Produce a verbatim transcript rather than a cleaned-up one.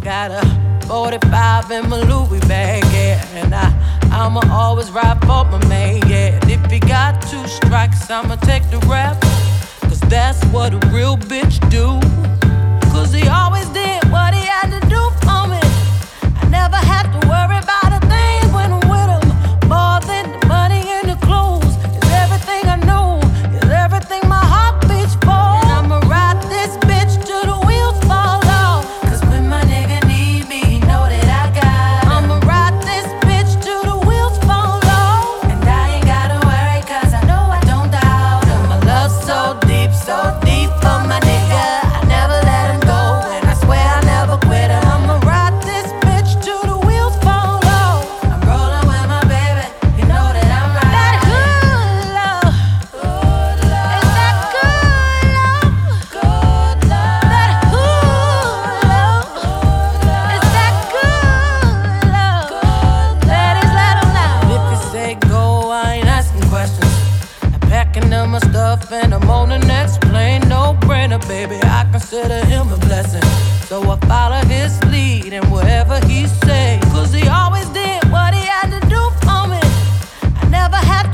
got a forty-five in my Louis bag, yeah. And I, I'ma always ride for my man, yeah. And if he got two strikes, I'ma take the rap. Cause that's what a real bitch do. Cause he always did what he had to do for me. I never had to worry about a thing when I'm with him. More than the money and the clothes. It's everything I know. It's everything my heart beats for. And I'ma ride this bitch till the wheels fall off. Cause when my nigga need me, he know that I got him. I'ma ride this bitch till the wheels fall off. And I ain't gotta worry cause I know I don't doubt him. My love so deep, so deep for my nigga. I never let him go and I swear I never quit him. I'ma ride this bitch till the wheels fall off. I'm rolling with my baby, you know that I'm riding. That good love, good love. Is that good love? Good love. That hood love, is that good love? Ladies, let 'em know. If you say go, I ain't asking questions. I'm packing up my stuff and I'm on the next plane. No brainer, baby, I consider him a blessing. So I follow his lead and whatever he say. Cause he always did what he had to do for me. I never had